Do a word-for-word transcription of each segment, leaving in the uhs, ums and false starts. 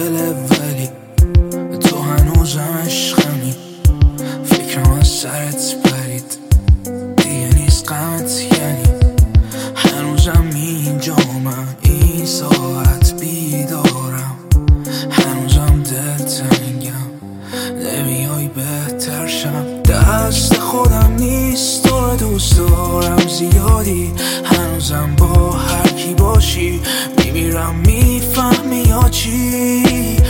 دل ولی تو هنوزم عشقمی، فکرم از سرت پرید دیگه نیست غمت، یعنی هنوزم اینجامم، این ساعت بیدارم، هنوزم دلتنگم، نمیای بهتر شم. دست خودم نیست تو رو دوست دارم زیادی، هنوزم با هر کی باشی میمیرم، میفهمی یا چی؟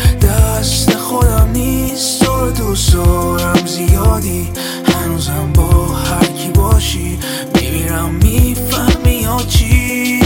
دست خودم نیست تو رو دوست دارم زیادی، هنوزم با هر کی باشی میمیرم، میفهمی یا چی؟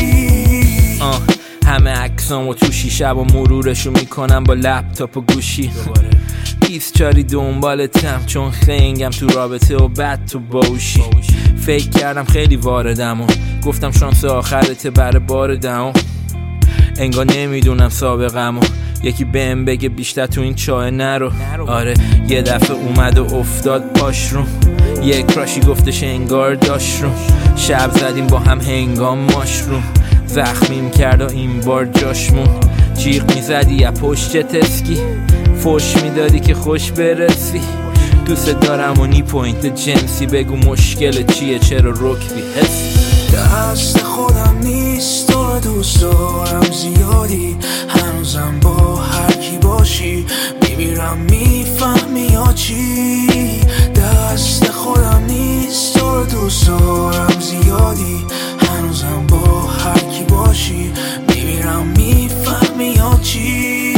آه همه عکسامو تو شیشه و مرورشو میکنم با لپتاپ و گوشی، بیست چاری دنبالتم چون خنگم تو رابطه و بد تو باوشی. فکر کردم خیلی واردم و گفتم شانس آخرته بر بار دهم، انگار نمیدونم سابقم و یکی بهم بگه بیشتر تو این چاه نرو. آره یه دفعه اومد و افتاد پاش رو، یه کراشی گفتش انگار داشت رو، شب زدیم با هم هنگام ماشروم، زخمیم کرد و این بار جاشمون، جیغ میزدی یا پشت تسکی، فوش میدادی که خوش برسی، دوست دارم و نی پوینت جنسی، بگو مشکل چیه چرا رک بی حسی؟ دست خودم نیست تو رو دوست دارم زیادی، هنوزم با هر کی باشی میمیرم، میفهمی یا چی؟ دست خودم نیست تو رو دوست دارم زیادی، هنوزم با هر کی باشی میمیرم، میفهمی یا چی؟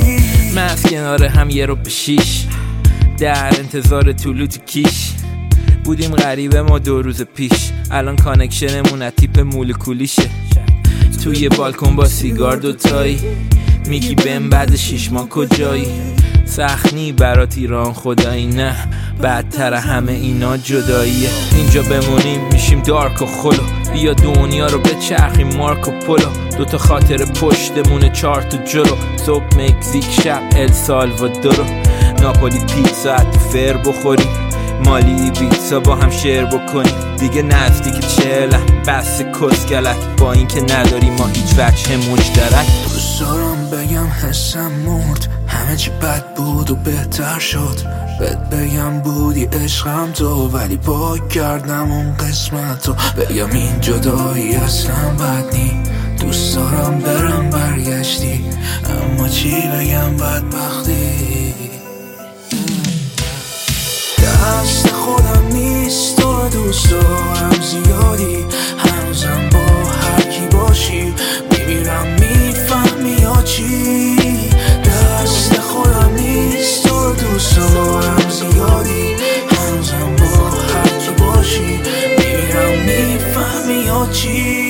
من کنار هم یه رو به شیش در انتظار طلوع تو کیش بودیم، غریبه ما دو روز پیش، الان کانکشنمون از تیپ مولکولیشه، توی بالکن با سیگار دوتایی، میگی بهم بعد شیش ماه کجایی؟ سخنی برات ایران خدایی نه، بدتر همه اینا جداییه، اینجا بمونیم میشیم دارک و خلو، بیا دنیا رو بچرخیم مارکو پولو، دوتا خاطر پشتمونه چار تا جلو، صبح مکزیک شب ال سالوادورو، ناپولی پیتزا تو فر بخوریم، مالی بیتزا با هم شیر بکنیم، دیگه نزدیک چهلم بس کسگلک، با این که نداری ما هیچ وجه مشترک. دوست دارم بگم حسم مرد، همه چی بد بود و بهتر شد، بهت بگم بودی عشقم تو، ولی پاک کردم اون قسمت رو، بگم این جدایی اصلا بد نی، دوست دارم برم برگشتی، اما چی بگم بدبختی؟ دست خودم نیست تو رو دوست دارم زیادی، هنوزم با هر کی باشی میمیرم، میفهمی یا چی؟ دست خودم نیست تو رو دوست دارم زیادی، هنوزم با هر کی باشی میمیرم، میفهمی یا چی؟